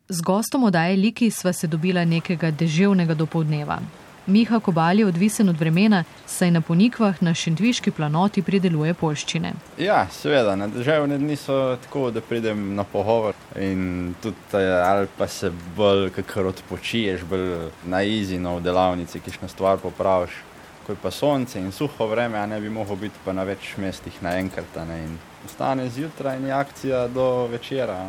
Z gostom oddaje Liki sva se dobila nekega deževnega dopoldneva. Miha Kobal je odvisen od vremena, saj na Ponikvah na šentviški planoti prideluje poljščine. Ja, seveda, na deževne dni so tako, da pridem na pogovor in tudi ali pa se bolj kakor odpočiješ, bolj na izino v delavnici, kišno stvar popraviš. Ko je pa sonce in suho vreme, a ne bi mogel biti pa na več mestih naenkrat, in ostane zjutraj in je akcija do večera.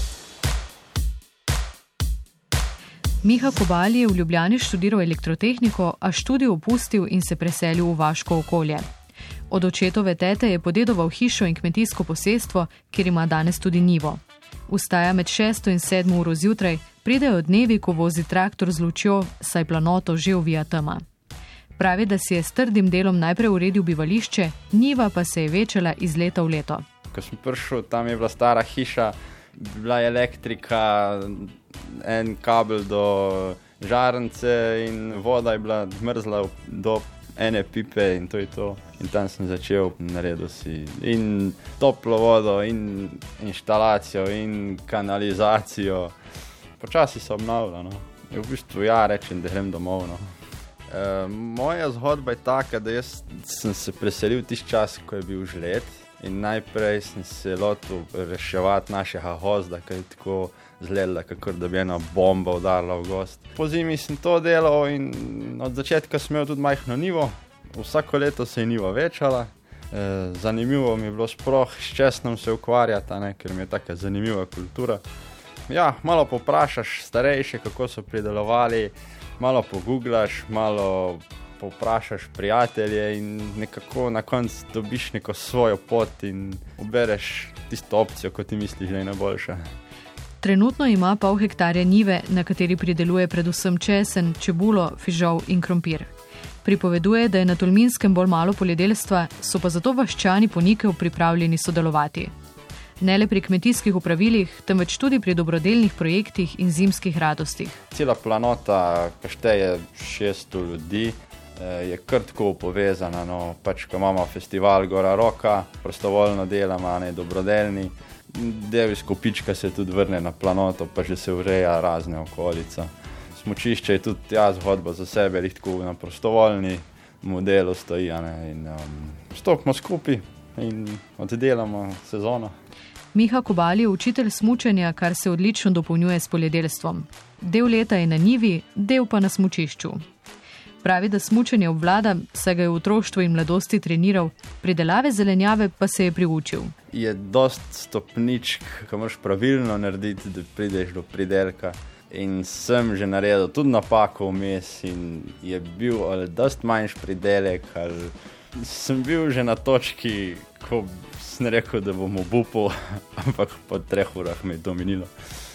Miha Kobal je v Ljubljani študiral elektrotehniko, a študij opustil in se preselil v vaško okolje. Od očetove tete je podedoval hišo in kmetijsko posestvo, kjer ima danes tudi njivo. Vstaja med 6 in 7 uro zjutraj, pridejo dnevi, ko vozi traktor z lučjo, saj planoto že ovija tema. Pravi, da si je s trdim delom najprej uredil bivališče, njiva pa se je večala iz leta v leto. Ko sem prišel, tam je bila stara hiša, bila je elektrika, en kabel do žarnice in voda je bila mrzla do ene pipe in to je to. In tam sem začel, naredil si in toplo vodo, in inštalacijo, in kanalizacijo. Počasi se obnavlja, V bistvu rečem, da grem domov, Moja zgodba je taka, da jaz sem se preselil tisti čas, ko je bil žled. In najprej sem se lotil reševati našega gozda, ki je tako zledla, kakor da bi ena bomba udarila v gozd. Po zimi sem to delal in od začetka sem imel tudi majhno njivo. Vsako leto se je njiva večala. Zanimivo mi je bilo sploh s česnom se ukvarjati, ker mi je taka zanimiva kultura. Ja, malo poprašaš starejše, kako so pridelovali, malo poguglaš, malo povprašaš prijatelje in nekako na koncu dobiš neko svojo pot in ubereš tisto opcijo, ko ti misliš, da je najboljša. Trenutno ima pol hektarja njive, na kateri prideluje predvsem česen, čebulo, fižol in krompir. Pripoveduje, da je na Tolminskem bolj malo poljedelstva, so pa zato vaščani Ponikov pripravljeni sodelovati. Ne le pri kmetijskih upravilih, temveč tudi pri dobrodelnih projektih in zimskih radostih. Cela planota, ki šteje 600 ljudi, je kar tako povezana, ko imamo festival Gora Roka, prostovoljno delamo, dobrodelni. Del iz kopička se tudi vrne na planoto, pa že se ureja razne okolica. Smučišče je tudi zgodba za sebe, tako na prostovoljni modelu stoji, in stopimo skupaj in oddelamo sezono. Miha Kobal je učitelj smučanja, kar se odlično dopolnjuje s poljedelstvom. Del leta je na njivi, del pa na smučišču. Pravi, da smučanje obvlada, saj ga je v otroštvu in mladosti treniral, pridelave zelenjave pa se je priučil. Je dost stopničk, ko moraš pravilno narediti, da prideš do pridelka. In sem že naredil tudi napako vmes in je bil dost manjši pridelek. Sem bil že na točki, ko sem rekel, da bom obupal, ampak po 3 urah me je to minilo.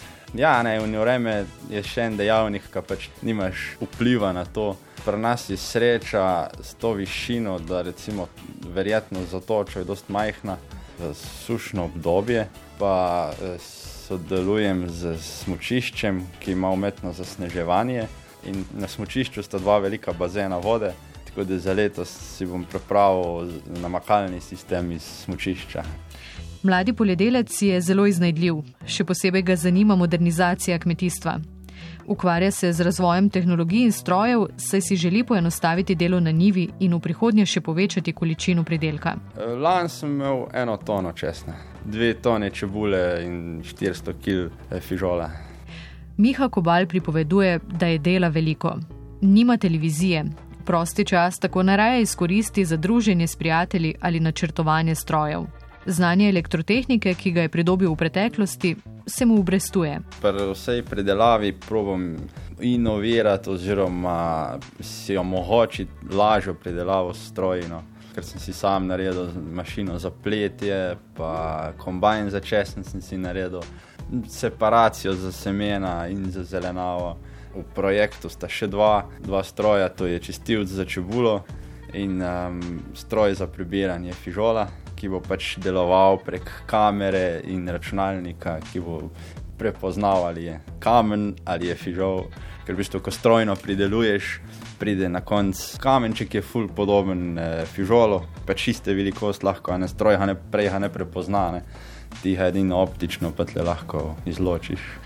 V vreme je še en dejavnik, ki pač nimaš vpliva na to. Pri nas je sreča s to višino, da recimo verjetno zatoča je dost majhna za sušno obdobje, pa sodelujem z smučiščem, ki ima umetno zasneževanje in na smučišču sta 2 velika bazena vode, tako da za letos si bom pripravil namakalni sistem iz smučišča. Mladi poljedelec je zelo iznajdljiv, še posebej ga zanima modernizacija kmetijstva. Ukvarja se z razvojem tehnologij in strojev, saj si želi poenostaviti delo na njivi in v prihodnje še povečati količino pridelka. Lani sem imel 1 tono česna, 2 tone čebule in 400 kil fižola. Miha Kobal pripoveduje, da je dela veliko. Nima televizije. Prosti čas tako naraje izkoristi za druženje s prijatelji ali načrtovanje strojev. Znanje elektrotehnike, ki ga je pridobil v preteklosti, se mu obrestuje. Pri vsej predelavi probam inovirati oziroma si omogočiti lažjo predelavo strojno, ker sem si sam naredil mašino za pletje, pa kombajn za česen sem si naredil, separacijo za semena in za zelenavo. V projektu sta še 2 stroja, to je čistilc za čebulo in stroj za prebiranje fižola, ki bo pač deloval prek kamere in računalnika, ki bo prepoznal, ali je kamen ali je fižol. Ker v bistvu, ko strojno prideluješ, pride na konc kamenček, je ful podoben fižolu, pač iste velikost lahko, stroj ga ne prepozna, ti ga edino optično pa tle lahko izločiš.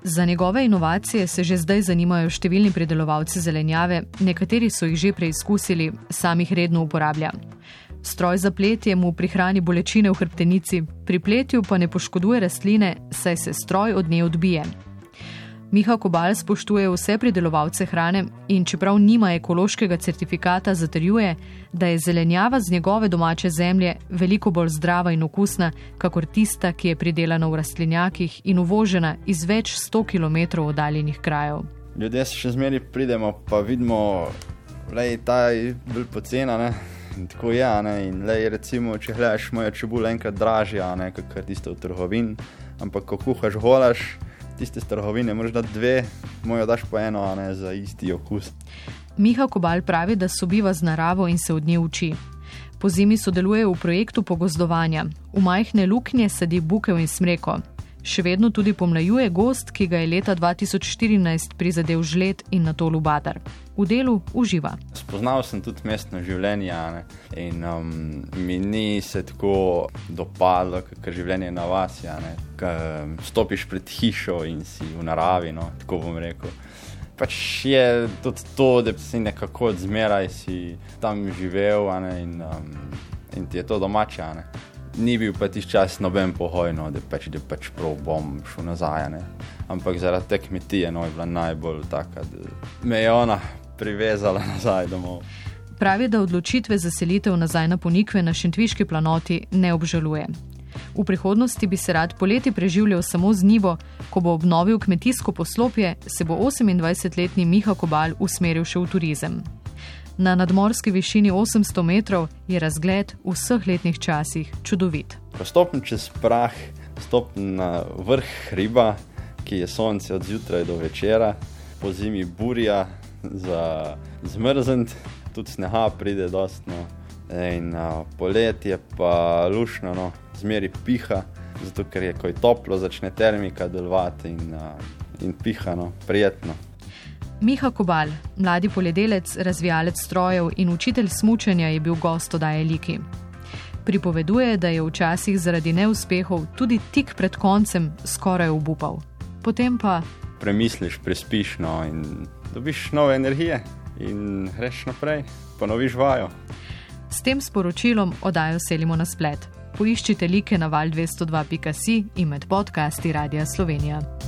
Za njegove inovacije se že zdaj zanimajo številni pridelovalci zelenjave, nekateri so jih že preizkusili, sam jih redno uporablja. Stroj za pletje mu prihrani bolečine v hrbtenici, pri pletju pa ne poškoduje rastline, saj se stroj od nje odbije. Miha Kobal spoštuje vse pridelovalce hrane in čeprav nima ekološkega certifikata, zatrjuje, da je zelenjava z njegove domače zemlje veliko bolj zdrava in okusna, kakor tista, ki je pridelana v rastlinjakih in uvožena iz več 100 kilometrov oddaljenih krajev. Ljudje se še zmeri pridemo, pa vidimo, da je ta bolj pocena, ne? In tako je, ne? In recimo, če gledaš mojo čebula enkrat dražja, ne? Kakor tisto v trgovini, ampak ko kuhaš golaž, tiste z trgovine moraš dati 2, mojo daš pa 1, ne, za isti okus. Miha Kobal pravi, da sobiva z naravo in se od nje uči. Po zimi sodeluje v projektu pogozdovanja. V majhne luknje sadi bukev in smreko. Še vedno tudi pomlajuje gozd, ki ga je leta 2014 prizadel žled in nato lubadar. V delu uživa. Spoznal sem tudi mestno življenje, ne? In mi ni se tako dopadlo, kakor življenje na vasi, ne? Stopiš pred hišo in si v naravi, no? Tako bom rekel. Pač je tudi to, da si nekako odzmeraj si tam živel, ne? In ti je to domače, ne? Ni bil pa tisti čas noben pohoj, no, da pač prav bom šel nazaj, ne. Ampak zaradi te kmetije, no, je bila najbolj taka, da me je ona privezala nazaj domov. Pravi, da odločitve za selitev nazaj na Ponikve na Šentviški planoti ne obžaluje. V prihodnosti bi se rad poleti preživljal samo z njivo, ko bo obnovil kmetijsko poslopje, se bo 28-letni Miha Kobal usmeril še v turizem. Na nadmorski višini 800 metrov je razgled v vseh letnih časih čudovit. Ko stopim čez prah, stopim na vrh hriba, ki je sonce od zjutraj do večera, po zimi burja za zmrzniti, tudi snega pride dosti, no. In poletje pa lušno, no, zmeri piha, zato ker je, ko je toplo, začne termika delovati in piha, no, prijetno. Miha Kobal, mladi poljedelec, razvijalec strojev in učitelj smučanja je bil gost oddaje Liki. Pripoveduje, da je včasih zaradi neuspehov tudi tik pred koncem skoraj obupal. Potem pa premisliš, prespiš, no, in dobiš nove energije in greš naprej, ponoviš vajo. S tem sporočilom oddajo selimo na splet. Poiščite Like na val202.si in med podcasti Radia Slovenija.